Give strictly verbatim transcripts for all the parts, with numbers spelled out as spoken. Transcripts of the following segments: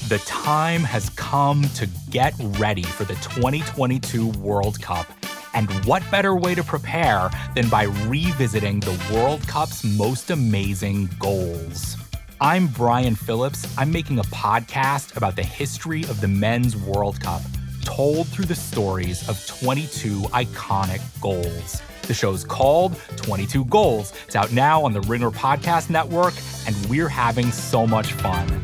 The time has come to get ready for the twenty twenty-two World Cup. And what better way to prepare than by revisiting the World Cup's most amazing goals? I'm Brian Phillips. I'm making a podcast about the history of the Men's World Cup, told through the stories of twenty-two iconic goals. The show's called twenty-two Goals. It's out now on the Ringer Podcast Network, and we're having so much fun.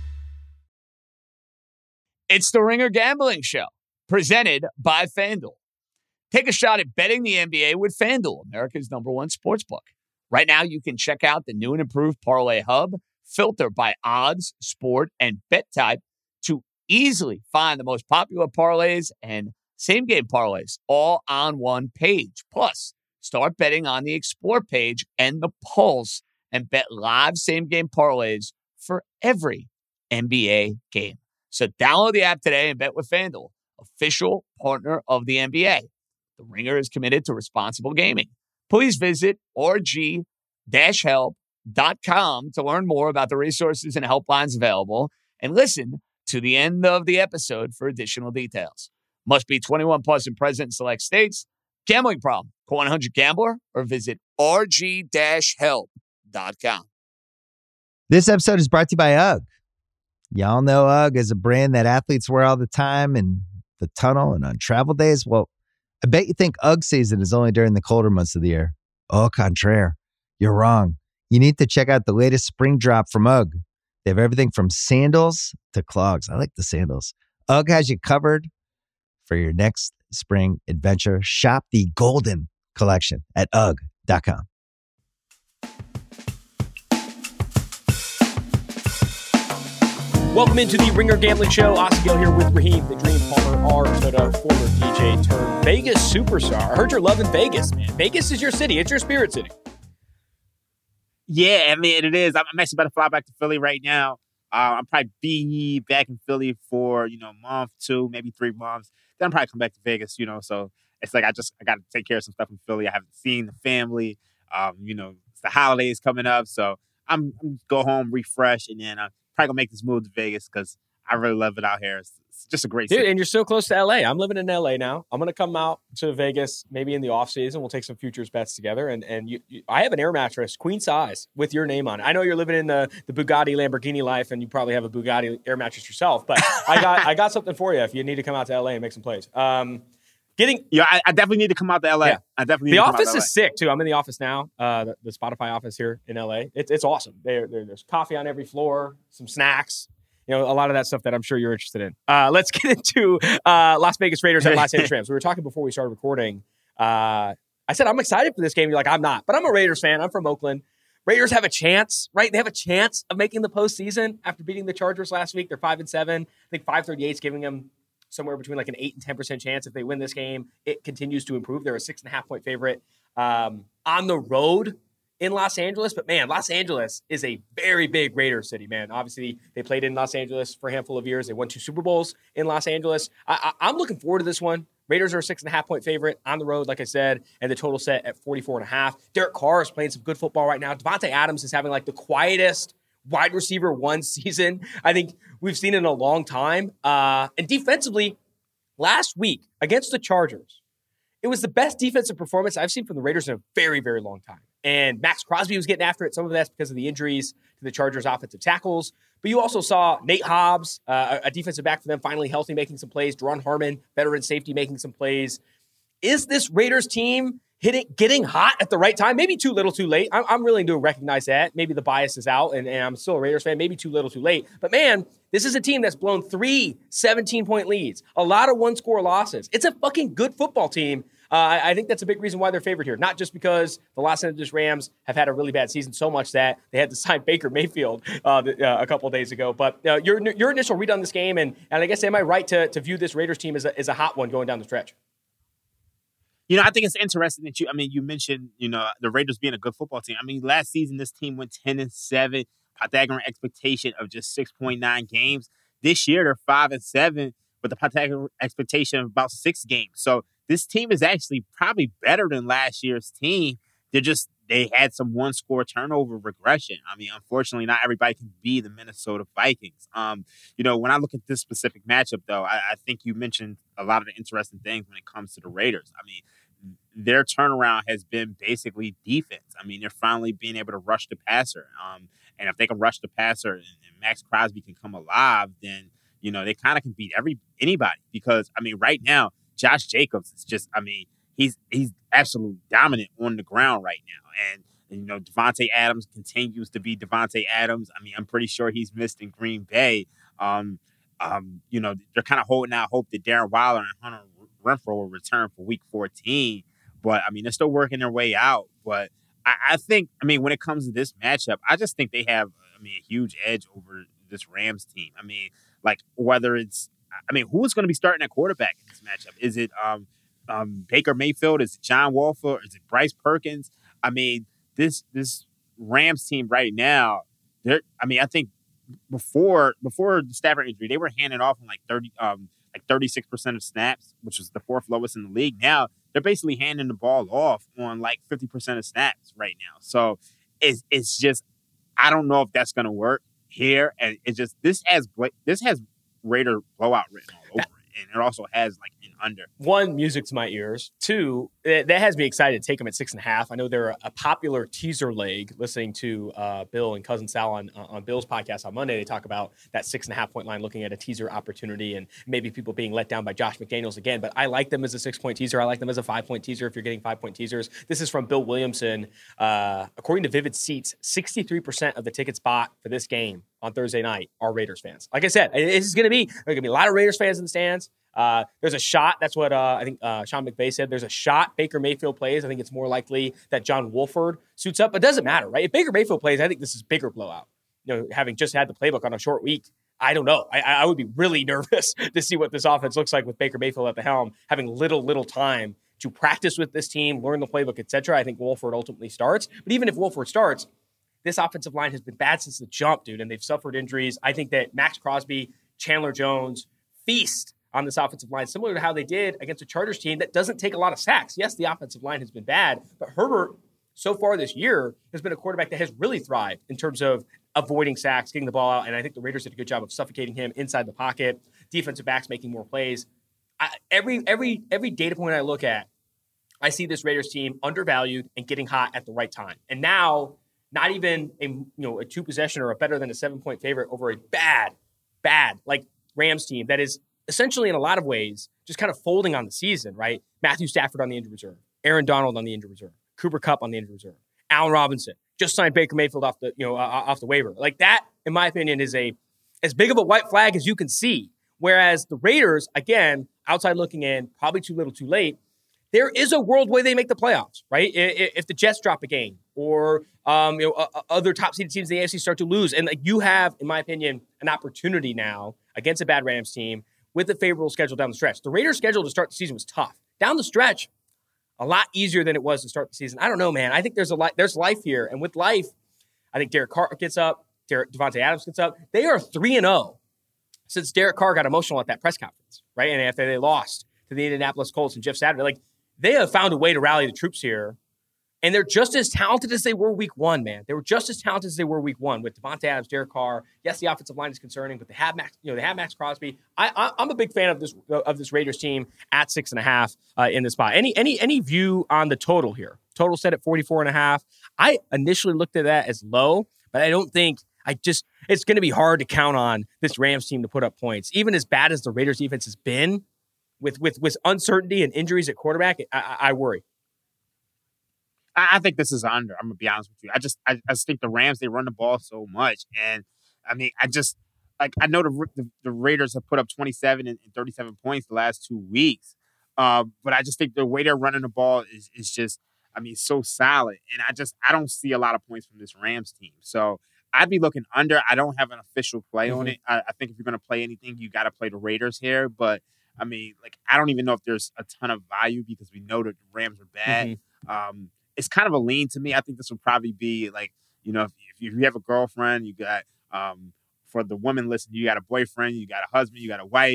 It's the Ringer Gambling Show, presented by FanDuel. Take a shot at betting the N B A with FanDuel, America's number one sportsbook. Right now, you can check out the new and improved Parlay Hub, filter by odds, sport, and bet type to easily find the most popular parlays and same-game parlays all on one page. Plus, start betting on the Explore page and the Pulse and bet live same-game parlays for every N B A game. So download the app today and bet with FanDuel, official partner of the N B A. The Ringer is committed to responsible gaming. Please visit r g dash help dot com to learn more about the resources and helplines available, and listen to the end of the episode for additional details. Must be twenty-one plus and present in select states. Gambling problem? Call one hundred gambler or visit r g dash help dot com. This episode is brought to you by UGG. Y'all know UGG is a brand that athletes wear all the time in the tunnel and on travel days. Well, I bet you think UGG season is only during the colder months of the year. Au contraire, you're wrong. You need to check out the latest spring drop from UGG. They have everything from sandals to clogs. I like the sandals. UGG has you covered for your next spring adventure. Shop the Golden Collection at U G G dot com. Welcome into the Ringer Gambling Show. Oscar Gill here with Raheem, the Dream Palmer, R. Tuda, former D J turned Vegas superstar. I heard you're loving Vegas, man. Vegas is your city. It's your spirit city. Yeah, I mean, it is. I'm actually about to fly back to Philly right now. Uh, I'll probably be back in Philly for, you know, a month, two, maybe three months. Then I'll probably come back to Vegas, you know. So it's like I just I got to take care of some stuff in Philly. I haven't seen the family. Um, you know, it's the holidays coming up. So I'm, I'm go home, refresh, and then I'm probably going to make this move to Vegas because I really love it out here. It's, it's just a great Dude, city. and you're so close to L A. I'm living in L A now. I'm going to come out to Vegas maybe in the off season. We'll take some futures bets together. And and you, you, I have an air mattress, queen size, with your name on it. I know you're living in the, the Bugatti Lamborghini life, and you probably have a Bugatti air mattress yourself. But I got I got something for you if you need to come out to L A and make some plays. Um, getting Yeah, I, I definitely need to come out to L A. Yeah. I definitely need The to come office out to is sick, too. I'm in the office now, uh, the, the Spotify office here in L A. It's it's awesome. There, there, there's coffee on every floor, some snacks. You know, a lot of that stuff that I'm sure you're interested in. Uh, let's get into uh, Las Vegas Raiders and Los Angeles Rams. We were talking before we started recording. Uh, I said, I'm excited for this game. You're like, I'm not. But I'm a Raiders fan. I'm from Oakland. Raiders have a chance, right? They have a chance of making the postseason after beating the Chargers last week. They're five and seven. I think five thirty-eight is giving them somewhere between like an eight and ten percent chance. If they win this game, it continues to improve. They're a six and a half point favorite um, on the road in Los Angeles. But, man, Los Angeles is a very big Raiders city, man. Obviously, they played in Los Angeles for a handful of years. They won two Super Bowls in Los Angeles. I, I, I'm looking forward to this one. Raiders are a six and a half point favorite on the road, like I said, and the total set at forty-four and a half. Derek Carr is playing some good football right now. Devontae Adams is having like the quietest wide receiver one season I think we've seen in a long time. Uh, and defensively, last week against the Chargers, it was the best defensive performance I've seen from the Raiders in a very, very long time. And Max Crosby was getting after it. Some of that's because of the injuries to the Chargers' offensive tackles. But you also saw Nate Hobbs, uh, a defensive back for them, finally healthy, making some plays. Deron Harmon, veteran safety, making some plays. Is this Raiders team hitting, getting hot at the right time? Maybe too little, too late. I'm, I'm willing to recognize that. Maybe the bias is out, and, and I'm still a Raiders fan. Maybe too little, too late. But, man, this is a team that's blown three seventeen-point leads, a lot of one-score losses. It's a fucking good football team. Uh, I think that's a big reason why they're favored here. Not just because the Los Angeles Rams have had a really bad season, so much that they had to sign Baker Mayfield uh, the, uh, a couple of days ago. But uh, your your initial read on this game, and and I guess am I right to to view this Raiders team as a, as a hot one going down the stretch? You know, I think it's interesting that you, I mean, you mentioned, you know, the Raiders being a good football team. I mean, last season, this team went ten and seven, Pythagorean expectation of just six point nine games. This year, they're five and seven with the Pythagorean expectation of about six games. So this team is actually probably better than last year's team. They're just, they had some one score turnover regression. I mean, unfortunately, not everybody can be the Minnesota Vikings. Um, you know, when I look at this specific matchup, though, I, I think you mentioned a lot of the interesting things when it comes to the Raiders. I mean, their turnaround has been basically defense. I mean, they're finally being able to rush the passer. Um, and if they can rush the passer and, and Max Crosby can come alive, then, you know, they kind of can beat every anybody. Because, I mean, right now, Josh Jacobs is just, I mean, he's he's absolutely dominant on the ground right now. And, and you know, Devontae Adams continues to be Devontae Adams. I mean, I'm pretty sure he's missed in Green Bay. Um, um, you know, they're kind of holding out hope that Darren Waller and Hunter Renfrow will return for week fourteen. But, I mean, they're still working their way out. But I, I think, I mean, when it comes to this matchup, I just think they have, I mean, a huge edge over this Rams team. I mean, like, whether it's, I mean, who's going to be starting at quarterback in this matchup? Is it um, um, Baker Mayfield? Is it John Wolford? Is it Bryce Perkins? I mean, this this Rams team right now, they're, I mean, I think before before the Stafford injury, they were handing off on like thirty, um, like thirty-six percent of snaps, which is the fourth lowest in the league. Now they're basically handing the ball off on like fifty percent of snaps right now. So it's it's just, I don't know if that's going to work here. And it just, this has this has Raider blowout written all over it. And it also has like an under. One, music to my ears. Two, that has me excited to take them at six and a half. I know they're a popular teaser leg. Listening to uh, Bill and Cousin Sal on on Bill's podcast on Monday, they talk about that six and a half point line, looking at a teaser opportunity, and maybe people being let down by Josh McDaniels again. But I like them as a six point teaser. I like them as a five point teaser if you're getting five point teasers. This is from Bill Williamson. Uh, according to Vivid Seats, sixty-three percent of the tickets bought for this game on Thursday night are Raiders fans. Like I said, this is going to be there's going to be a lot of Raiders fans in the stands. Uh, there's a shot. That's what uh, I think uh, Sean McVay said. There's a shot Baker Mayfield plays. I think it's more likely that John Wolford suits up. But it doesn't matter, right? If Baker Mayfield plays, I think this is bigger blowout. You know, having just had the playbook on a short week, I don't know. I, I would be really nervous to see what this offense looks like with Baker Mayfield at the helm, having little, little time to practice with this team, learn the playbook, et cetera. I think Wolford ultimately starts. But even if Wolford starts, this offensive line has been bad since the jump, dude, and they've suffered injuries. I think that Max Crosby, Chandler Jones feast on this offensive line, similar to how they did against a Chargers team that doesn't take a lot of sacks. Yes, the offensive line has been bad, but Herbert, so far this year, has been a quarterback that has really thrived in terms of avoiding sacks, getting the ball out, and I think the Raiders did a good job of suffocating him inside the pocket, defensive backs making more plays. I, every every every data point I look at, I see this Raiders team undervalued and getting hot at the right time. And now, not even a you know a two possession or a better than a seven point favorite over a bad, bad like Rams team that is essentially in a lot of ways just kind of folding on the season, right? Matthew Stafford on the injured reserve, Aaron Donald on the injured reserve, Cooper Kupp on the injured reserve, Allen Robinson just signed Baker Mayfield off the you know uh, off the waiver. Like that, in my opinion, is a as big of a white flag as you can see. Whereas the Raiders, again, outside looking in, probably too little, too late. There is a world where they make the playoffs, right? If the Jets drop a game or um, you know uh, other top seeded teams in the A F C start to lose, and like, you have, in my opinion, an opportunity now against a bad Rams team with a favorable schedule down the stretch. The Raiders' schedule to start the season was tough. Down the stretch, a lot easier than it was to start the season. I don't know, man. I think there's a li- there's life here, and with life, I think Derek Carr gets up, Derek, Devontae Adams gets up. They are three and zero since Derek Carr got emotional at that press conference, right? And after they lost to the Indianapolis Colts and Jeff Saturday, like they have found a way to rally the troops here. And they're just as talented as they were week one, man. They were just as talented as they were week one with Devontae Adams, Derek Carr. Yes, the offensive line is concerning, but they have Max, you know, they have Max Crosby. I, I, I'm a big fan of this of this Raiders team at six and a half uh, in this spot. Any any any view on the total here? Total set at forty-four and a half. I initially looked at that as low, but I don't think I just it's going to be hard to count on this Rams team to put up points, even as bad as the Raiders defense has been with with with uncertainty and injuries at quarterback. I, I, I worry. I think this is under. I'm gonna be honest with you. I just, I, I just think the Rams, they run the ball so much, and I mean, I just like I know the the, the Raiders have put up twenty-seven and thirty-seven points the last two weeks, uh, but I just think the way they're running the ball is is just, I mean, so solid, and I just I don't see a lot of points from this Rams team. So I'd be looking under. I don't have an official play mm-hmm. on it. I, I think if you're gonna play anything, you got to play the Raiders here, but I mean, like I don't even know if there's a ton of value because we know that the Rams are bad. Mm-hmm. Um, It's kind of a lean to me. I think this would probably be like, you know, if, if you have a girlfriend, you got, um, for the women listening, you got a boyfriend, you got a husband, you got a wife.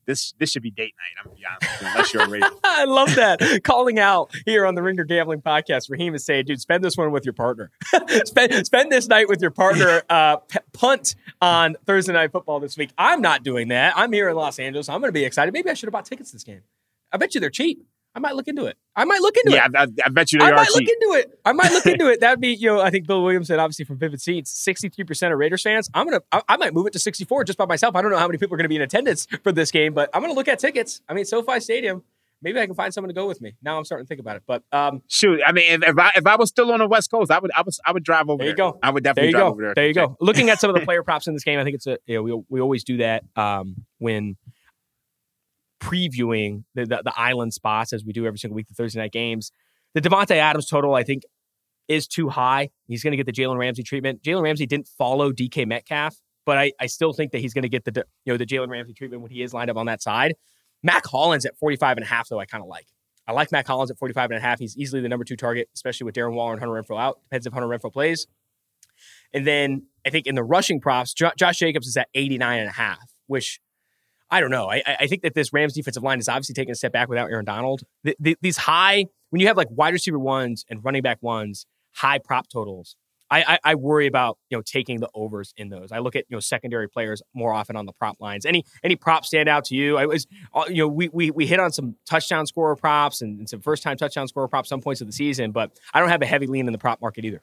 this this should be date night. I'm gonna be honest with you, unless you're a Raider. I love that. Calling out here on the Ringer Gambling Podcast, Raheem is saying, dude, spend this one with your partner. spend, spend this night with your partner. Uh, p- punt on Thursday Night Football this week. I'm not doing that. I'm here in Los Angeles. I'm going to be excited. Maybe I should have bought tickets to this game. I bet you they're cheap. I might look into it. I might look into yeah, it. Yeah, I, I bet you they I are might cheap. look into it. I might look into it. That would be, you know, I think Bill Williams said, obviously from Vivid Seats, sixty-three percent of Raiders fans. I'm going to, I, I might move it to sixty-four just by myself. I don't know how many people are going to be in attendance for this game, but I'm going to look at tickets. I mean, SoFi Stadium, maybe I can find someone to go with me. Now I'm starting to think about it, but um, shoot, I mean, if, if I if I was still on the West Coast, I would I would I would drive over there. There you go. I would definitely there you drive go. over there. There you go. Looking at some of the player props in this game, I think it's a, you know, we we always do that um, when previewing the, the the island spots as we do every single week, the Thursday night games. The Davante Adams total, I think, is too high. He's going to get the Jalen Ramsey treatment. Jalen Ramsey didn't follow D K Metcalf, but I, I still think that he's going to get the you know the Jalen Ramsey treatment when he is lined up on that side. Mac Hollins at forty-five and a half, though, I kind of like. I like Mac Hollins at forty-five and a half. He's easily the number two target, especially with Darren Waller and Hunter Renfrow out. Depends if Hunter Renfrow plays. And then I think in the rushing props, Jo- Josh Jacobs is at eighty-nine and a half, which I don't know. I, I think that this Rams defensive line is obviously taking a step back without Aaron Donald. The, the, these high, when you have like wide receiver ones and running back ones, high prop totals, I, I, I worry about, you know, taking the overs in those. I look at, you know, secondary players more often on the prop lines. Any any prop stand out to you? I was, you know, we we we hit on some touchdown scorer props and, and some first time touchdown scorer props some points of the season, but I don't have a heavy lean in the prop market either.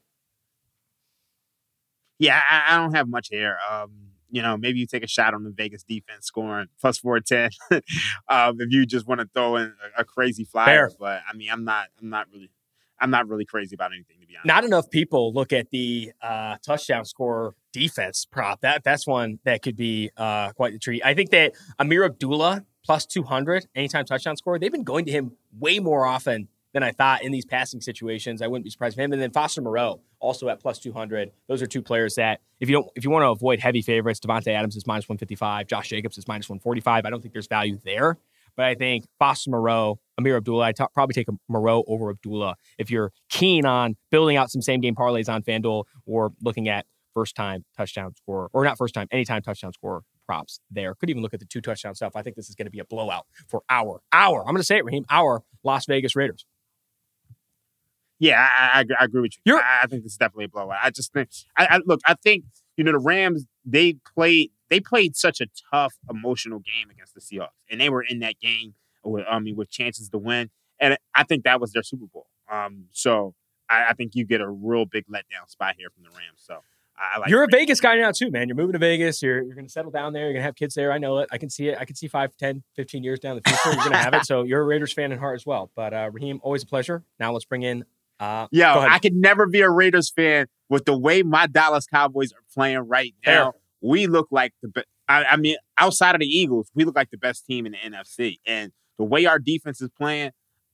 Yeah, I, I don't have much here. Um, you know, maybe you take a shot on the Vegas defense scoring plus four ten. um, if you just want to throw in a, a crazy flyer, Fair. But I mean, I'm not, I'm not really, I'm not really crazy about anything, to be honest. Not enough people look at the uh, touchdown scorer defense prop. That that's one that could be uh, quite the treat. I think that Amir Abdullah plus two hundred anytime touchdown scorer. They've been going to him way more often than I thought in these passing situations. I wouldn't be surprised with him. And then Foster Moreau also at plus two hundred. Those are two players that if you don't, if you want to avoid heavy favorites, Davante Adams is minus one fifty-five. Josh Jacobs is minus one forty-five. I don't think there's value there, but I think Foster Moreau, Amir Abdullah, I'd t- probably take a Moreau over Abdullah if you're keen on building out some same game parlays on FanDuel or looking at first time touchdown scorer, or not first time, anytime touchdown scorer props there. Could even look at the two touchdown stuff. I think this is going to be a blowout for our, our, I'm going to say it, Raheem, our Las Vegas Raiders. Yeah, I, I, I agree with you. You're, I, I think this is definitely a blowout. I just think, I, I look, I think, you know, the Rams, they played, they played such a tough, emotional game against the Seahawks, and they were in that game with, I mean, with chances to win, and I think that was their Super Bowl. Um, so I, I think you get a real big letdown spot here from the Rams. So I, I like. You're a Vegas guy now too, man. You're moving to Vegas. You're you're going to settle down there. You're going to have kids there. I know it. I can see it. I can see five, ten, fifteen years down the future. You're going to have it. So you're a Raiders fan in heart as well. But uh, Raheem, always a pleasure. Now let's bring in. Uh, Yo, I could never be a Raiders fan with the way my Dallas Cowboys are playing right now. Fair. We look like the best. I, I mean, outside of the Eagles, we look like the best team in the N F C. And the way our defense is playing,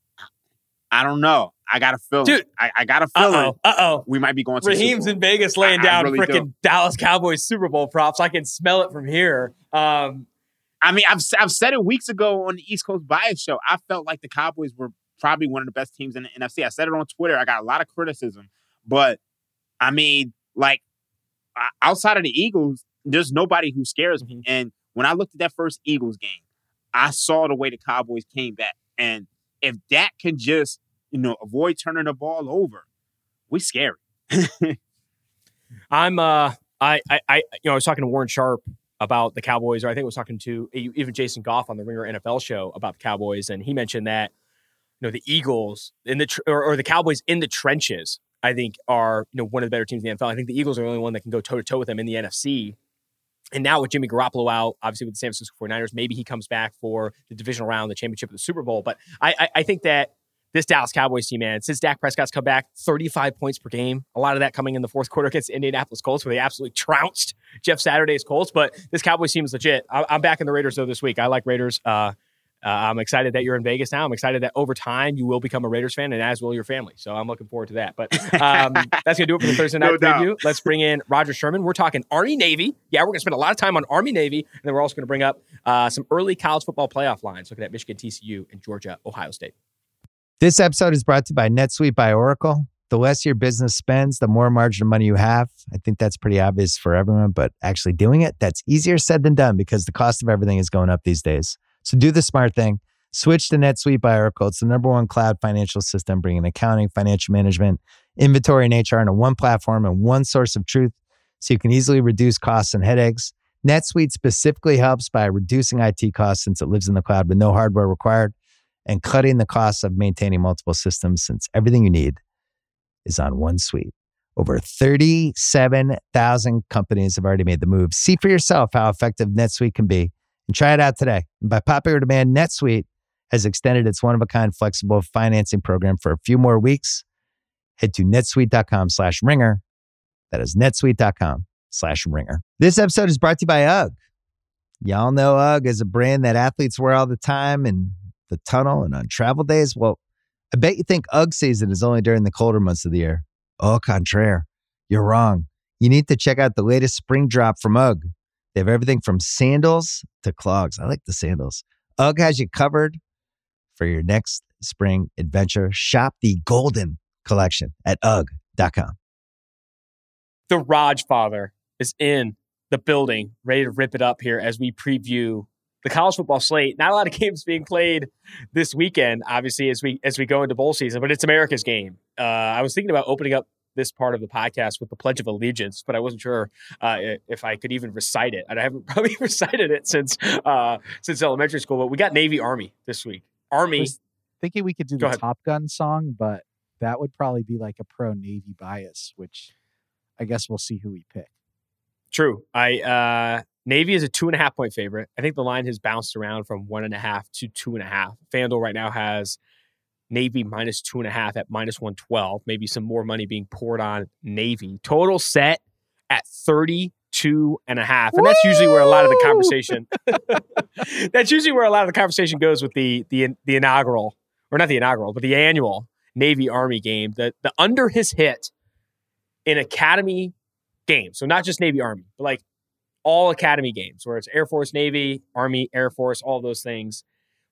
I don't know. I got a feeling. Dude, I, I got a feeling. Uh-oh. Uh-oh. We might be going to Raheem's in Vegas laying I, down I really freaking Dallas Cowboys Super Bowl props. I can smell it from here. Um, I mean, I've I've said it weeks ago on the East Coast Bias Show. I felt like the Cowboys were probably one of the best teams in the N F C. I said it on Twitter. I got a lot of criticism. But, I mean, like, outside of the Eagles, there's nobody who scares me. And when I looked at that first Eagles game, I saw the way the Cowboys came back. And if Dak can just, you know, avoid turning the ball over, we scary. I'm, uh, I, I, I, you know, I was talking to Warren Sharp about the Cowboys, or I think I was talking to even Jason Goff on the Ringer N F L show about the Cowboys. And he mentioned that, you know, the Eagles in the, tr- or, or the Cowboys in the trenches, I think are, you know, one of the better teams in the N F L. I think the Eagles are the only one that can go toe to toe with them in the N F C. And now with Jimmy Garoppolo out, obviously with the San Francisco forty-niners, maybe he comes back for the divisional round, the championship of the Super Bowl. But I, I, I think that this Dallas Cowboys team, man, since Dak Prescott's come back, thirty-five points per game, a lot of that coming in the fourth quarter against the Indianapolis Colts, where they absolutely trounced Jeff Saturday's Colts. But this Cowboys team is legit. I, I'm back in the Raiders, though, this week. I like Raiders. Uh, Uh, I'm excited that you're in Vegas now. I'm excited that over time you will become a Raiders fan, and as will your family. So I'm looking forward to that. But um, that's going to do it for the Thursday night no preview. Doubt. Let's bring in Roger Sherman. We're talking Army-Navy. Yeah, we're going to spend a lot of time on Army-Navy, and then we're also going to bring up uh, some early college football playoff lines, looking at Michigan, T C U, and Georgia, Ohio State. This episode is brought to you by NetSuite by Oracle. The less your business spends, the more margin of money you have. I think that's pretty obvious for everyone, but actually doing it, that's easier said than done because the cost of everything is going up these days. So do the smart thing. Switch to NetSuite by Oracle. It's the number one cloud financial system, bringing accounting, financial management, inventory, and H R into one platform and one source of truth so you can easily reduce costs and headaches. NetSuite specifically helps by reducing I T costs since it lives in the cloud with no hardware required, and cutting the costs of maintaining multiple systems since everything you need is on one suite. Over thirty-seven thousand companies have already made the move. See for yourself how effective NetSuite can be and try it out today. And by popular demand, NetSuite has extended its one-of-a-kind flexible financing program for a few more weeks. Head to netsuite.com slash ringer. That is netsuite.com slash ringer. This episode is brought to you by UGG. Y'all know UGG is a brand that athletes wear all the time in the tunnel and on travel days. Well, I bet you think UGG season is only during the colder months of the year. Au contraire, you're wrong. You need to check out the latest spring drop from UGG. They have everything from sandals to clogs. I like the sandals. UGG has you covered for your next spring adventure. Shop the Golden Collection at ugg dot com. The Raj Father is in the building, ready to rip it up here as we preview the college football slate. Not a lot of games being played this weekend, obviously, as we as we go into bowl season, but it's America's game. Uh, I was thinking about opening up this part of the podcast with the Pledge of Allegiance, but I wasn't sure uh, if I could even recite it. And I haven't probably recited it since uh, since elementary school. But we got Navy Army this week. Army. I was thinking we could do Go the ahead. Top Gun song, but that would probably be like a pro Navy bias, which I guess we'll see who we pick. True. I uh, Navy is a two and a half point favorite. I think the line has bounced around from one and a half to two and a half. FanDuel right now has Navy minus two and a half at minus one twelve. Maybe some more money being poured on Navy. Total set at thirty-two and a half. And that's usually where a lot of the conversation that's usually where a lot of the conversation goes with the the the inaugural, or not the inaugural, but the annual Navy Army game. The the under has hit in Academy games. So not just Navy Army, but like all Academy games where it's Air Force, Navy, Army, Air Force, all those things.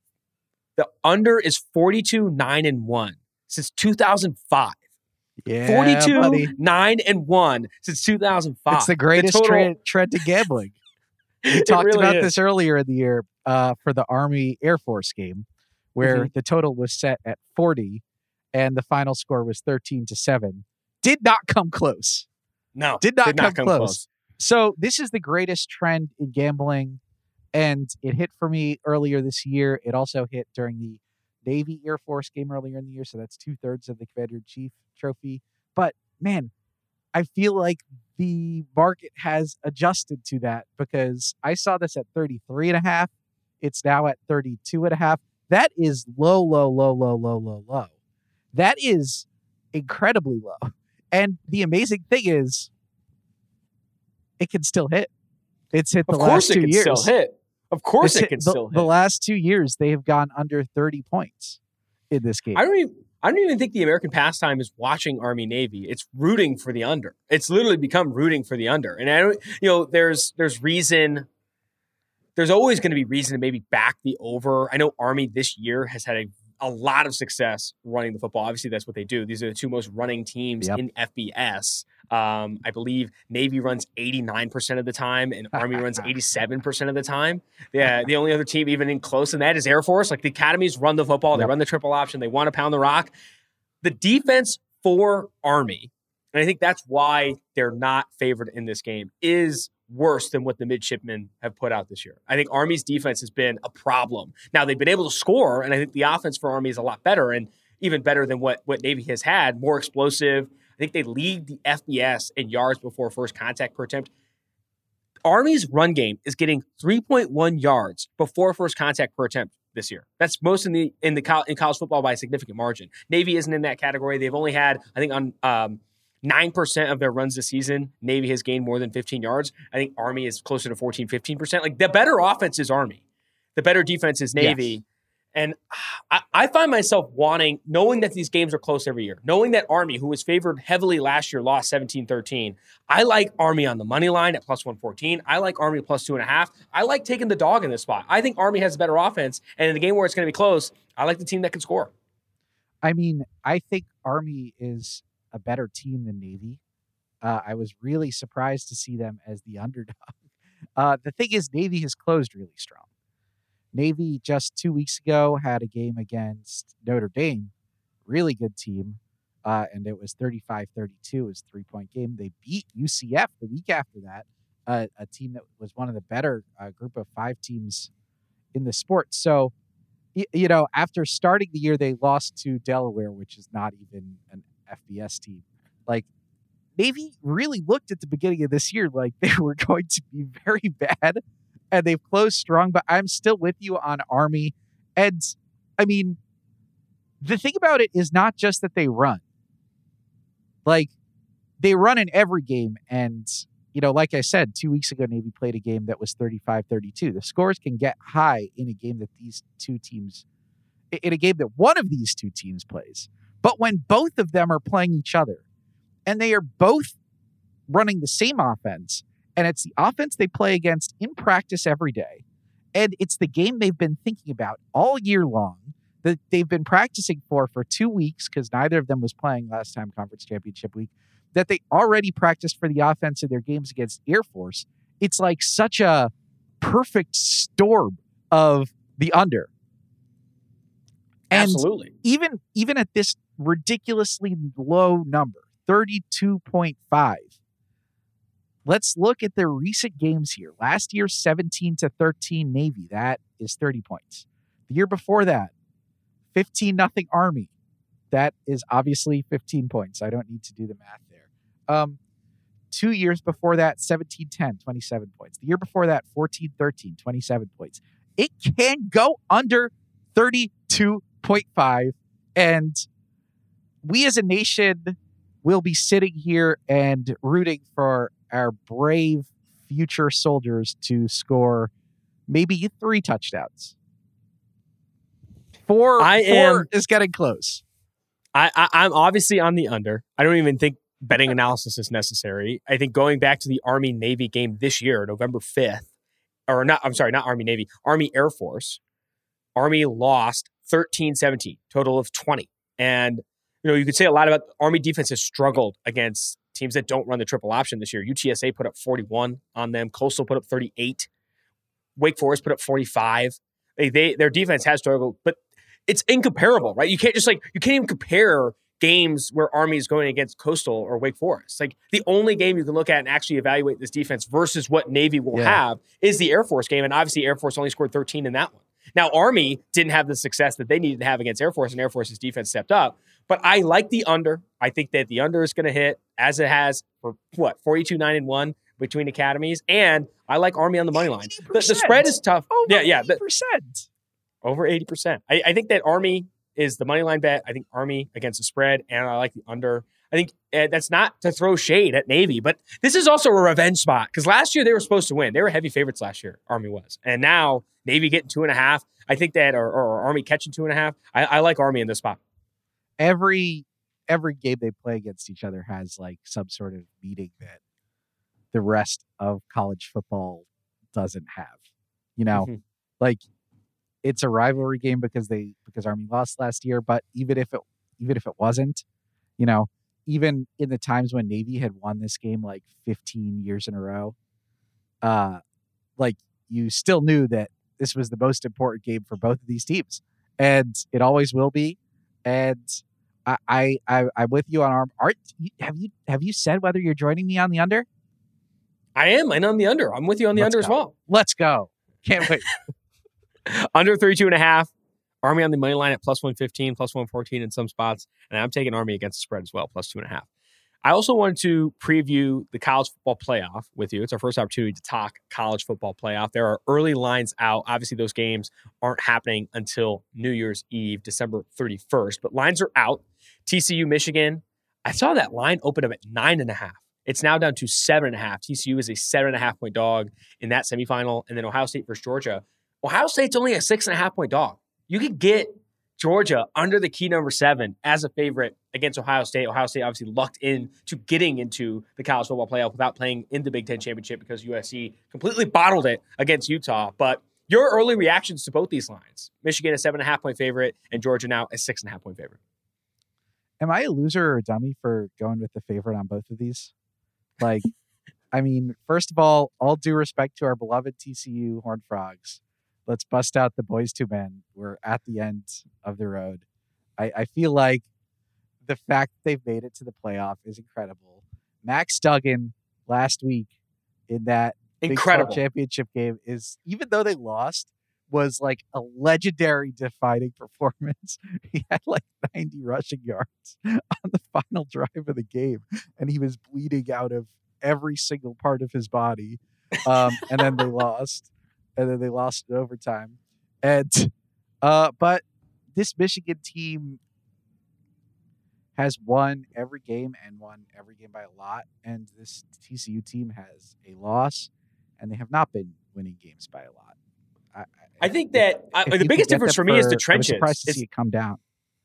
The under is forty-two, nine, and one since two thousand five. Yeah, forty-two, buddy. nine, and one since two thousand five. It's the greatest total- trend, trend to gambling. We It talked really about is. this earlier in the year uh, for the Army Air Force game, where Mhm. the total was set at forty and the final score was thirteen to seven. Did not come close. No, Did not, did come, not come close. close. So this is the greatest trend in gambling, and it hit for me earlier this year. It also hit during the Navy Air Force game earlier in the year, so that's two-thirds of the Commander-in-Chief trophy. But, man, I feel like the market has adjusted to that because I saw this at thirty-three and a half. It's now at thirty-two and a half. That is low, low, low, low, low, low, low. That is incredibly low. And the amazing thing is, it can still hit. It's hit the Of course last it two can years. still hit. Of course It's it hit- can the, still hit. The last two years, they have gone under thirty points in this game. I don't even I don't even think the American pastime is watching Army Navy. It's rooting for the under. It's literally become rooting for the under. And I don't, you know, there's there's reason. There's always going to be reason to maybe back the over. I know Army this year has had a, a lot of success running the football. Obviously, that's what they do. These are the two most running teams Yep. in F B S. Um, I believe Navy runs eighty-nine percent of the time and Army runs eighty-seven percent of the time. Yeah, the only other team even in close than that is Air Force. Like the academies run the football. They Yep. run the triple option. They want to pound the rock. The defense for Army, and I think that's why they're not favored in this game, is worse than what the midshipmen have put out this year. I think Army's defense has been a problem. Now, they've been able to score, and I think the offense for Army is a lot better and even better than what, what Navy has had, more explosive. I think they lead the F B S in yards before first contact per attempt. Army's run game is getting three point one yards before first contact per attempt this year. That's most in the in the col- in college football by a significant margin. Navy isn't in that category. They've only had, I think, on um, nine percent of their runs this season, Navy has gained more than fifteen yards. I think Army is closer to fourteen, fifteen percent. Like, the better offense is Army. The better defense is Navy. Yes. And I, I find myself wanting, knowing that these games are close every year, knowing that Army, who was favored heavily last year, lost seventeen thirteen. I like Army on the money line at plus one fourteen. I like Army plus two and a half. I like taking the dog in this spot. I think Army has a better offense. And in a game where it's going to be close, I like the team that can score. I mean, I think Army is a better team than Navy. Uh, I was really surprised to see them as the underdog. Uh, the thing is, Navy has closed really strong. Navy just two weeks ago had a game against Notre Dame, really good team, uh, and it was thirty-five thirty-two. It was a three-point game. They beat U C F the week after that, uh, a team that was one of the better uh, group of five teams in the sport. So, y- you know, after starting the year, they lost to Delaware, which is not even an F B S team. Like, Navy really looked at the beginning of this year like they were going to be very bad, and they've closed strong, but I'm still with you on Army. And, I mean, the thing about it is not just that they run. Like, they run in every game, and, you know, like I said, two weeks ago, Navy played a game that was thirty-five thirty-two. The scores can get high in a game that these two teams, in a game that one of these two teams plays. But when both of them are playing each other, and they are both running the same offense, and it's the offense they play against in practice every day, and it's the game they've been thinking about all year long, that they've been practicing for for two weeks because neither of them was playing last time conference championship week, that they already practiced for the offense in their games against Air Force. It's like such a perfect storm of the under. And Absolutely. even even at this ridiculously low number, thirty-two point five, let's look at their recent games here. Last year, seventeen to thirteen Navy. That is thirty points. The year before that, fifteen nothing Army. That is obviously fifteen points. I don't need to do the math there. Um, two years before that, seventeen ten, twenty-seven points. The year before that, fourteen thirteen, twenty-seven points. It can go under thirty-two point five, and we as a nation will be sitting here and rooting for our brave future soldiers to score maybe three touchdowns. Four, I four am- is getting close. I, I I'm obviously on the under. I don't even think betting analysis is necessary. I think going back to the Army Navy game this year, November fifth, or not, I'm sorry, not Army Navy, Army Air Force. Army lost thirteen seventeen, total of twenty. And, you know, you could say a lot about Army defense has struggled against teams that don't run the triple option this year. U T S A put up forty-one on them. Coastal put up thirty-eight. Wake Forest put up forty-five. They, they their defense has struggled, but it's incomparable, right? You can't just like, you can't even compare games where Army is going against Coastal or Wake Forest. Like, the only game you can look at and actually evaluate this defense versus what Navy will Yeah. have is the Air Force game. And obviously Air Force only scored thirteen in that one. Now, Army didn't have the success that they needed to have against Air Force, and Air Force's defense stepped up. But I like the under. I think that the under is going to hit, as it has for, what, forty-two nine and one between academies. And I like Army on the money line. The, the spread is tough. Over yeah, yeah. the- eighty percent. over eighty percent. I, I think that Army is the money line bet. I think Army against the spread, and I like the under. I think uh, that's not to throw shade at Navy, but this is also a revenge spot because last year they were supposed to win. They were heavy favorites last year, Army was. And now Navy getting two and a half. I think that, or, or Army catching two and a half. I, I like Army in this spot. Every every game they play against each other has like some sort of meeting that the rest of college football doesn't have. You know, Mhm. like it's a rivalry game because they because Army lost last year, but even if it even if it wasn't, you know, even in the times when Navy had won this game like fifteen years in a row, uh like you still knew that this was the most important game for both of these teams, and it always will be. And I, I, I I'm with you on Arm. Art, have you have you said whether you're joining me on the under? I am, and on the under. I'm with you on the Let's under as go. well. Let's go! Can't wait. Under thirty-two and a half. Army on the money line at plus one fifteen, plus one fourteen in some spots. And I'm taking Army against the spread as well, plus two and a half. I also wanted to preview the college football playoff with you. It's our first opportunity to talk college football playoff. There are early lines out. Obviously, those games aren't happening until New Year's Eve, December thirty-first. But lines are out. T C U, Michigan. I saw that line open up at nine and a half. It's now down to seven and a half. T C U is a seven and a half point dog in that semifinal. And then Ohio State versus Georgia. Ohio State's only a six and a half point dog. You could get Georgia under the key number seven as a favorite against Ohio State. Ohio State obviously lucked in to getting into the college football playoff without playing in the Big Ten championship because U S C completely bottled it against Utah. But your early reactions to both these lines: Michigan a seven and a half point favorite, and Georgia now a six and a half point favorite. Am I a loser or a dummy for going with the favorite on both of these? Like, I mean, first of all, all due respect to our beloved T C U Horned Frogs. let's bust out the boys two men. We're at the end of the road. I, I feel like the fact that they've made it to the playoff is incredible. Max Duggan last week in that Incredible Big twelve championship game is, even though they lost, was like a legendary defining performance. He had like ninety rushing yards on the final drive of the game, and he was bleeding out of every single part of his body. Um, and then they lost, and then they lost in overtime. And uh, but this Michigan team has won every game and won every game by a lot, and this T C U team has a loss, and they have not been winning games by a lot. I, I, I think that if, uh, if the biggest difference for, for me is the trenches. I was surprised to it's, see it come down.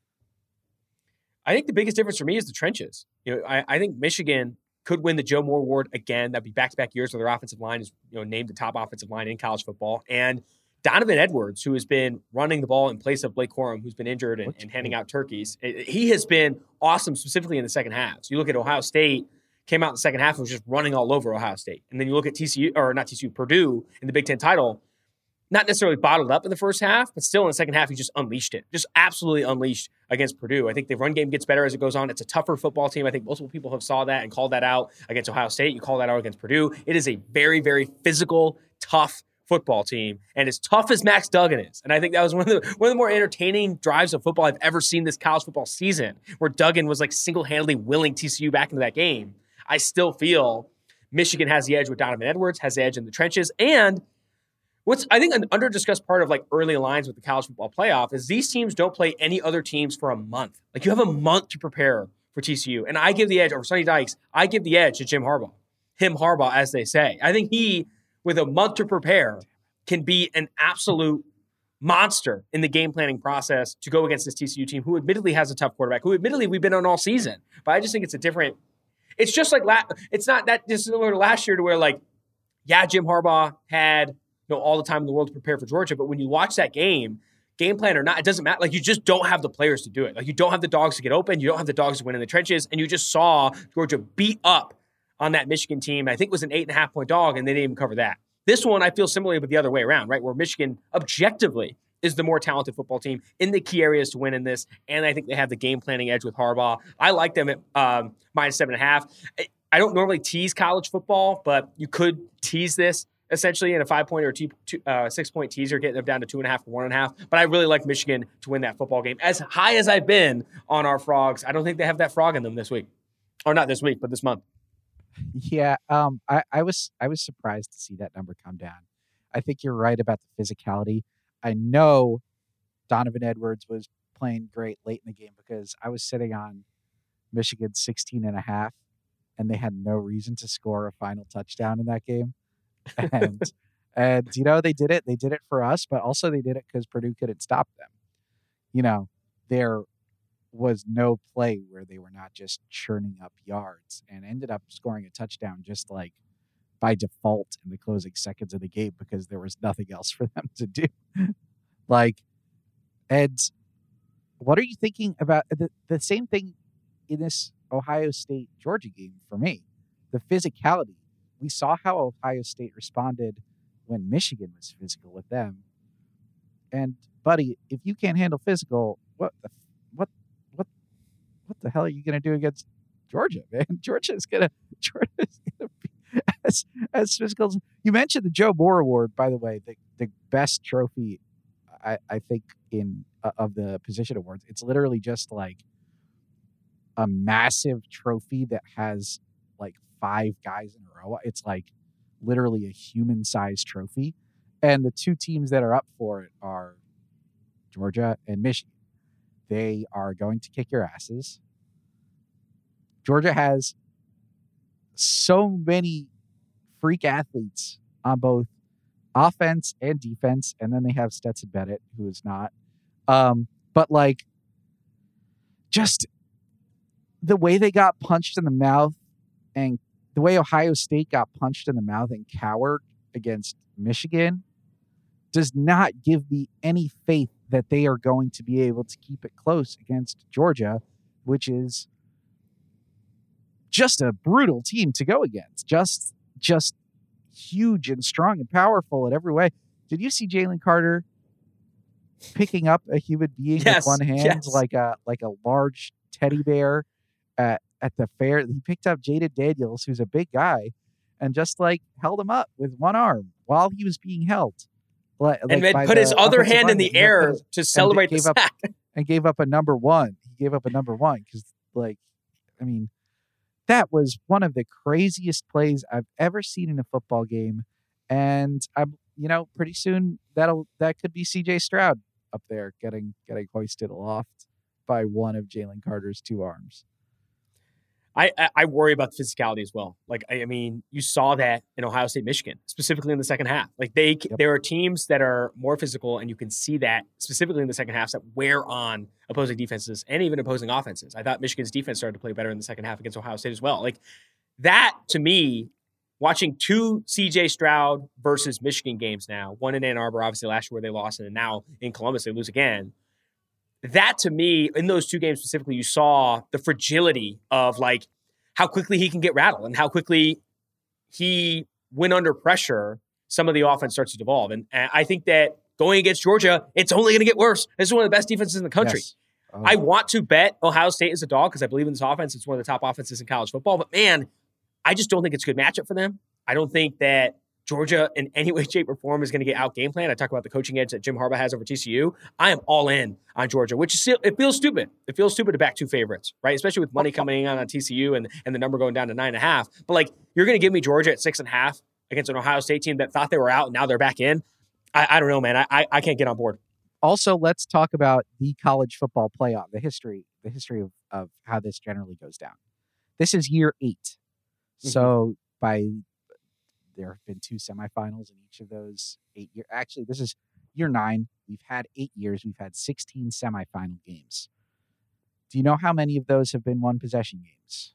I think the biggest difference for me is the trenches. You know, I, I think Michigan could win the Joe Moore Award again. That'd be back-to-back years where their offensive line is, you know, named the top offensive line in college football. And Donovan Edwards, who has been running the ball in place of Blake Corum, who's been injured and, and handing out turkeys, it, he has been awesome, specifically in the second half. So you look at Ohio State, came out in the second half and was just running all over Ohio State. And then you look at T C U, or not T C U, Purdue in the Big Ten title, not necessarily bottled up in the first half, but still in the second half, he just unleashed it. Just absolutely unleashed against Purdue. I think the run game gets better as it goes on. It's a tougher football team. I think multiple people have saw that and called that out against Ohio State. You call that out against Purdue. It is a very, very physical, tough football team, and as tough as Max Duggan is. And I think that was one of the one of the more entertaining drives of football I've ever seen this college football season, where Duggan was like single-handedly willing T C U back into that game. I still feel Michigan has the edge with Donovan Edwards, has the edge in the trenches. And what's, I think, an under-discussed part of like early lines with the college football playoff is these teams don't play any other teams for a month. Like, you have a month to prepare for T C U. And I give the edge over Sonny Dykes. I give the edge to Jim Harbaugh. Him Harbaugh, as they say. I think he, with a month to prepare, can be an absolute monster in the game planning process to go against this T C U team, who admittedly has a tough quarterback, who admittedly we've been on all season. But I just think it's a different, it's just like, la- it's not that dissimilar to last year, to where, like, yeah, Jim Harbaugh had, you know, all the time in the world to prepare for Georgia, but when you watch that game, game plan or not, it doesn't matter. Like, you just don't have the players to do it. Like, you don't have the dogs to get open. You don't have the dogs to win in the trenches. And you just saw Georgia beat up on that Michigan team. I think it was an eight and a half point dog, and they didn't even cover that. This one, I feel similarly, but the other way around, right? Where Michigan objectively is the more talented football team in the key areas to win in this. And I think they have the game planning edge with Harbaugh. I like them at um, minus seven and a half. I don't normally tease college football, but you could tease this essentially in a five point or two, two, uh, six point teaser, getting them down to two and a half or one and a half. But I really like Michigan to win that football game. As high as I've been on our frogs, I don't think they have that frog in them this week, or not this week, but this month. Yeah, um, I, I was I was surprised to see that number come down. I think you're right about the physicality. I know Donovan Edwards was playing great late in the game, because I was sitting on Michigan sixteen and a half, and they had no reason to score a final touchdown in that game. And, and you know, they did it. They did it for us, but also they did it because Purdue couldn't stop them. You know, there was no play where they were not just churning up yards, and ended up scoring a touchdown just like by default in the closing seconds of the game, because there was nothing else for them to do. Like, and what are you thinking about the, the same thing in this Ohio State Georgia game for me? The physicality. We saw how Ohio State responded when Michigan was physical with them. And buddy, if you can't handle physical, what the what what what the hell are you going to do against Georgia, man? Georgia's going to Georgia's going to be as as physical. You mentioned the Joe Moore Award, by the way, the the best trophy I I think in uh, of the position awards. It's literally just like a massive trophy that has like five guys in a row. It's like literally a human-sized trophy. And the two teams that are up for it are Georgia and Michigan. They are going to kick your asses. Georgia has so many freak athletes on both offense and defense, and then they have Stetson Bennett, who is not. Um, but like, just the way they got punched in the mouth, and the way Ohio State got punched in the mouth and cowered against Michigan, does not give me any faith that they are going to be able to keep it close against Georgia, which is just a brutal team to go against. Just, just huge and strong and powerful in every way. Did you see Jalen Carter picking up a human being Yes, with one hand, yes. like a like a large teddy bear at at the fair? He picked up Jaden Daniels, who's a big guy, and just like held him up with one arm while he was being held. Like, And like then by put his the other offensive hand in lineman. the And then put air it- to celebrate the gave up- sack. and gave up a number one. He gave up a number one because, like, I mean, that was one of the craziest plays I've ever seen in a football game. And I'm, you know, pretty soon that'll that could be C J Stroud up there getting getting hoisted aloft by one of Jalen Carter's two arms. I, I I worry about the physicality as well. Like, I, I mean, you saw that in Ohio State, Michigan, specifically in the second half. Like, they Yep. there are teams that are more physical, and you can see that specifically in the second half that wear on opposing defenses and even opposing offenses. I thought Michigan's defense started to play better in the second half against Ohio State as well. Like, that to me, watching two C J Stroud versus Michigan games now, one in Ann Arbor, obviously last year where they lost, and then now in Columbus they lose again. That to me, in those two games specifically, you saw the fragility of like how quickly he can get rattled and how quickly he, when under pressure, some of the offense starts to devolve. And, and I think that going against Georgia, it's only going to get worse. This is one of the best defenses in the country. Yes. Oh, I want to bet Ohio State is a dog because I believe in this offense. It's one of the top offenses in college football. But man, I just don't think it's a good matchup for them. I don't think that Georgia in any way, shape, or form is going to get out game plan. I talk about the coaching edge that Jim Harbaugh has over T C U. I am all in on Georgia, which is still, it feels stupid. It feels stupid to back two favorites, right? Especially with money coming in on T C U and, and the number going down to nine and a half. But like, you're going to give me Georgia at six and a half against an Ohio State team that thought they were out and now they're back in. I, I don't know, man. I, I I can't get on board. Also, let's talk about the college football playoff, the history, the history of, of how this generally goes down. This is year eight. Mhm. So by there have been two semifinals in each of those eight years. Actually, this is year nine. We've had eight years. We've had sixteen semifinal games. Do you know how many of those have been one possession games?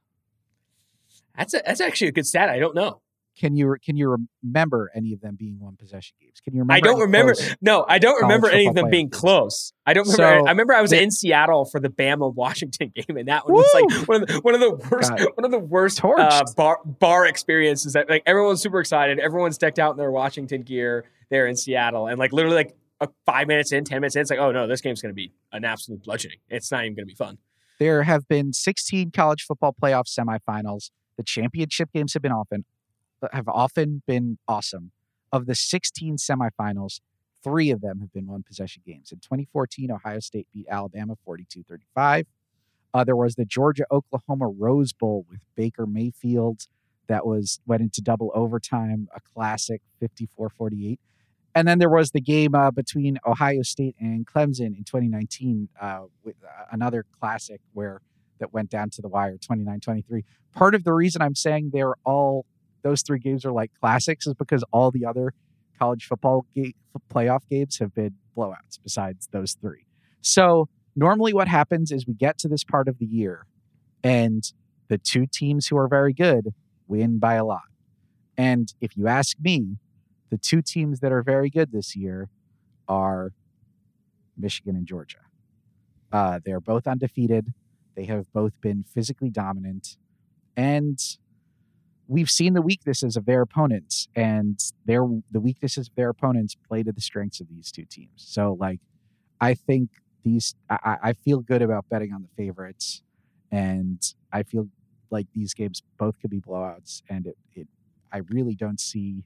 That's a, that's actually a good stat. I don't know. Can you can you remember any of them being one possession games? Can you remember? I don't any remember. close- No, I don't college remember any of football them being playoff games? close. I don't remember. So, I remember I was the- in Seattle for the Bama Washington game, and that one was Woo! like one of the, one of the worst Got one of the worst torched. uh, bar bar experiences. That like everyone's super excited. Everyone's decked out in their Washington gear there in Seattle, and like literally like a five minutes in, ten minutes in, it's like, oh no, this game's going to be an absolute bludgeoning. It's not even going to be fun. There have been sixteen college football playoff semifinals. The championship games have been often have often been awesome. Of the sixteen semifinals, three of them have been one possession games. In twenty fourteen, Ohio State beat Alabama forty-two thirty-five. Uh, there was the Georgia-Oklahoma Rose Bowl with Baker Mayfield that was went into double overtime, a classic fifty-four forty-eight. And then there was the game uh, between Ohio State and Clemson in twenty nineteen, uh, with uh, another classic where that went down to the wire, twenty-nine twenty-three. Part of the reason I'm saying they're all those three games are like classics is because all the other college football ga- playoff games have been blowouts besides those three. So normally what happens is we get to this part of the year and the two teams who are very good win by a lot. And if you ask me, the two teams that are very good this year are Michigan and Georgia. Uh, they're both undefeated. They have both been physically dominant. And we've seen the weaknesses of their opponents, and their the weaknesses of their opponents play to the strengths of these two teams. So, like, I think these, I, I feel good about betting on the favorites, and I feel like these games both could be blowouts. And it, it I really don't see.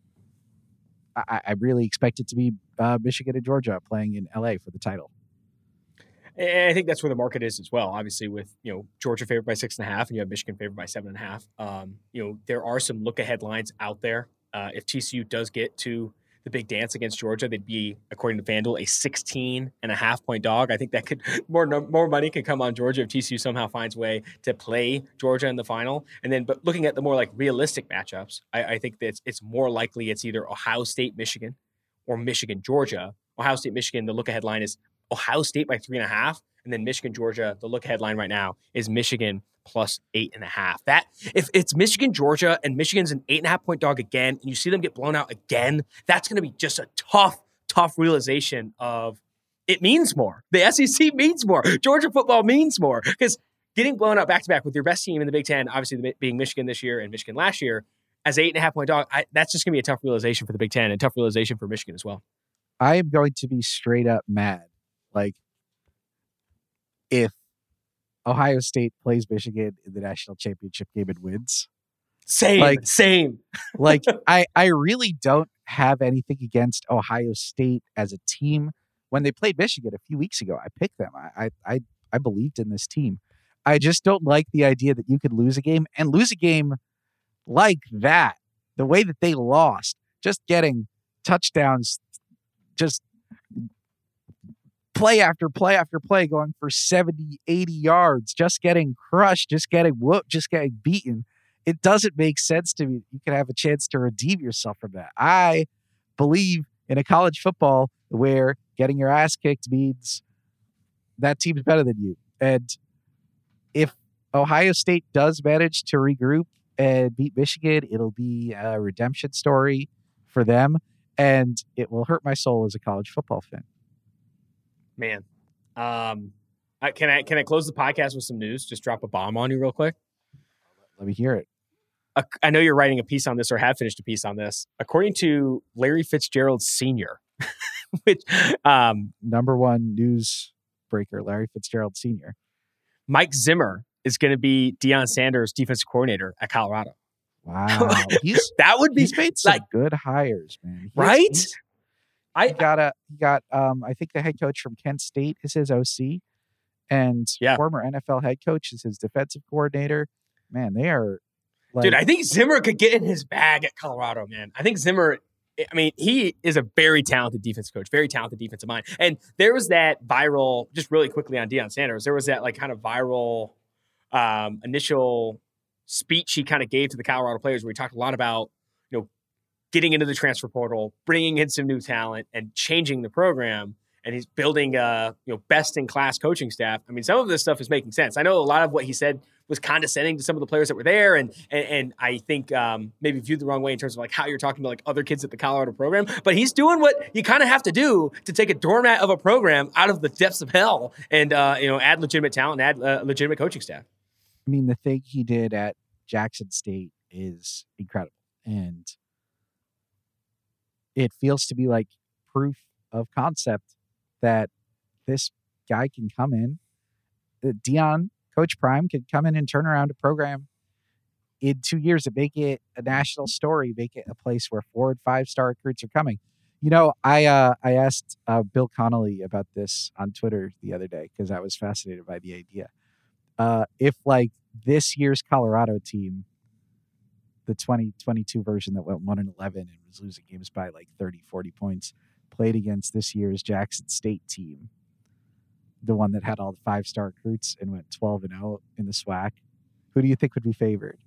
I, I really expect it to be uh, Michigan and Georgia playing in L A for the title. And I think that's where the market is as well. Obviously, with you know Georgia favored by six and a half, and you have Michigan favored by seven and a half. Um, you know there are some look ahead lines out there. Uh, if T C U does get to the big dance against Georgia, they'd be, according to FanDuel, a sixteen and a half point dog. I think that could more more money could come on Georgia if T C U somehow finds a way to play Georgia in the final. And then, but looking at the more like realistic matchups, I, I think that it's, it's more likely it's either Ohio State, Michigan, or Michigan, Georgia. Ohio State, Michigan. The look ahead line is Ohio State by three and a half, and then Michigan, Georgia. The look ahead line right now is Michigan plus eight and a half. That if it's Michigan, Georgia, and Michigan's an eight and a half point dog again, and you see them get blown out again, that's going to be just a tough, tough realization of it means more. The S E C means more. Georgia football means more because getting blown out back to back with your best team in the Big Ten, obviously being Michigan this year and Michigan last year, as eight and a half point dog, I, that's just going to be a tough realization for the Big Ten and a tough realization for Michigan as well. I am going to be straight up mad. Like, if Ohio State plays Michigan in the national championship game and wins. Same, like, same. like, I, I really don't have anything against Ohio State as a team. When they played Michigan a few weeks ago, I picked them. I, I, I, I believed in this team. I just don't like the idea that you could lose a game and lose a game like that. The way that they lost, just getting touchdowns, just play after play after play, going for seventy, eighty yards, just getting crushed, just getting whooped, just getting beaten. It doesn't make sense to me. You can have a chance to redeem yourself from that. I believe in a college football where getting your ass kicked means that team's better than you. And if Ohio State does manage to regroup and beat Michigan, it'll be a redemption story for them. And it will hurt my soul as a college football fan. Man, um, I, can I can I close the podcast with some news? Just drop a bomb on you real quick. Let me hear it. Uh, I know you're writing a piece on this or have finished a piece on this. According to Larry Fitzgerald Senior, which um, number one news breaker, Larry Fitzgerald Senior, Mike Zimmer is going to be Deion Sanders' defensive coordinator at Colorado. Wow, he's that would be he's made some like good hires, man. He's, right? He's, I he got a he got um I think the head coach from Kent State is his O C, and yeah. former N F L head coach is his defensive coordinator. Man, they are like, dude. I think Zimmer could get in his bag at Colorado. Man, I think Zimmer. I mean, he is a very talented defensive coach, very talented defensive mind. And there was that viral, just really quickly on Deion Sanders. There was that like kind of viral um, initial speech he kind of gave to the Colorado players where he talked a lot about, you know, getting into the transfer portal, bringing in some new talent and changing the program. And he's building a, you know, best in class coaching staff. I mean, some of this stuff is making sense. I know a lot of what he said was condescending to some of the players that were there. And, and, and I think um, maybe viewed the wrong way in terms of like how you're talking to like other kids at the Colorado program, but he's doing what you kind of have to do to take a doormat of a program out of the depths of hell and, uh, you know, add legitimate talent, add uh, legitimate coaching staff. I mean, the thing he did at Jackson State is incredible. And it feels to be like proof of concept that this guy can come in. Uh, Deion, Coach Prime, could come in and turn around a program in two years and make it a national story, make it a place where four and five star recruits are coming. You know, I uh, I asked uh, Bill Connolly about this on Twitter the other day because I was fascinated by the idea. Uh, if like this year's Colorado team, the twenty twenty-two version that went one and eleven and was losing games by like thirty, forty points, played against this year's Jackson State team, the one that had all the five-star recruits and went twelve and oh in the SWAC, who do you think would be favored?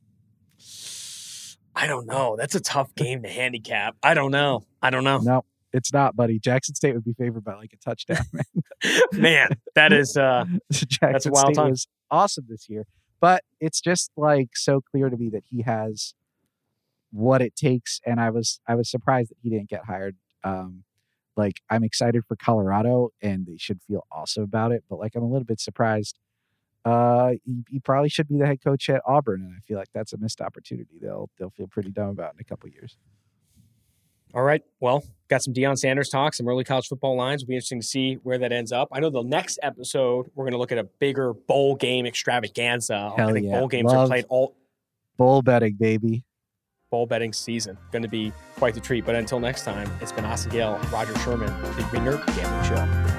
I don't know. That's a tough game to handicap. I don't know. I don't know. No, it's not, buddy. Jackson State would be favored by like a touchdown, man. Man, that is uh, Jackson that's a wild State time. was awesome this year. But it's just like so clear to me that he has what it takes. And I was I was surprised that he didn't get hired. Um, like I'm excited for Colorado and they should feel awesome about it. But like I'm a little bit surprised. Uh, he, he probably should be the head coach at Auburn, and I feel like that's a missed opportunity. They'll they'll feel pretty dumb about in a couple of years. All right. Well, got some Deion Sanders talk, some early college football lines. It'll be interesting to see where that ends up. I know the next episode, we're going to look at a bigger bowl game extravaganza. Hell I think yeah. bowl games Love are played all bowl betting, baby. bowl betting season. Going to be quite the treat. But until next time, it's been Austin Gale, Roger Sherman, the Ringer Gambling Show.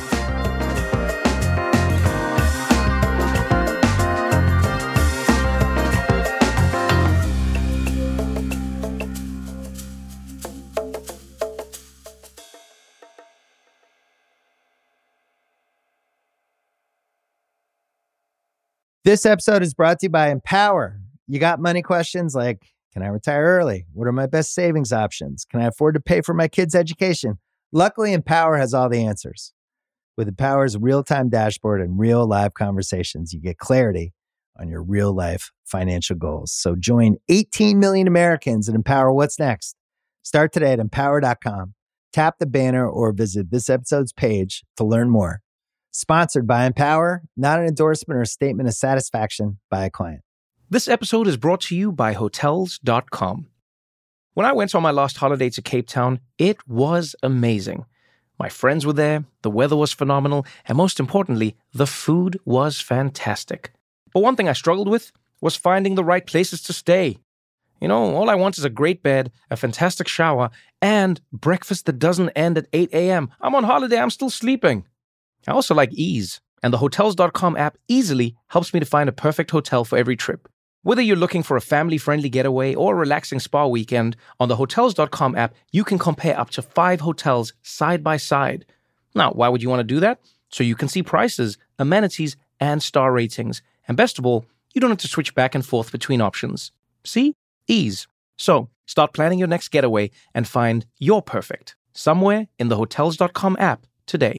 This episode is brought to you by Empower. You got money questions like, can I retire early? What are my best savings options? Can I afford to pay for my kids' education? Luckily, Empower has all the answers. With Empower's real-time dashboard and real live conversations, you get clarity on your real-life financial goals. So join eighteen million Americans and Empower what's next. Start today at empower dot com. Tap the banner or visit this episode's page to learn more. Sponsored by Empower, not an endorsement or statement of satisfaction by a client. This episode is brought to you by Hotels dot com. When I went on my last holiday to Cape Town, it was amazing. My friends were there, the weather was phenomenal, and most importantly, the food was fantastic. But one thing I struggled with was finding the right places to stay. You know, all I want is a great bed, a fantastic shower, and breakfast that doesn't end at eight a.m. I'm on holiday, I'm still sleeping. I also like ease, and the Hotels dot com app easily helps me to find a perfect hotel for every trip. Whether you're looking for a family-friendly getaway or a relaxing spa weekend, on the Hotels dot com app, you can compare up to five hotels side by side. Now, why would you want to do that? So you can see prices, amenities, and star ratings. And best of all, you don't have to switch back and forth between options. See? Ease. So, start planning your next getaway and find your perfect somewhere in the Hotels dot com app today.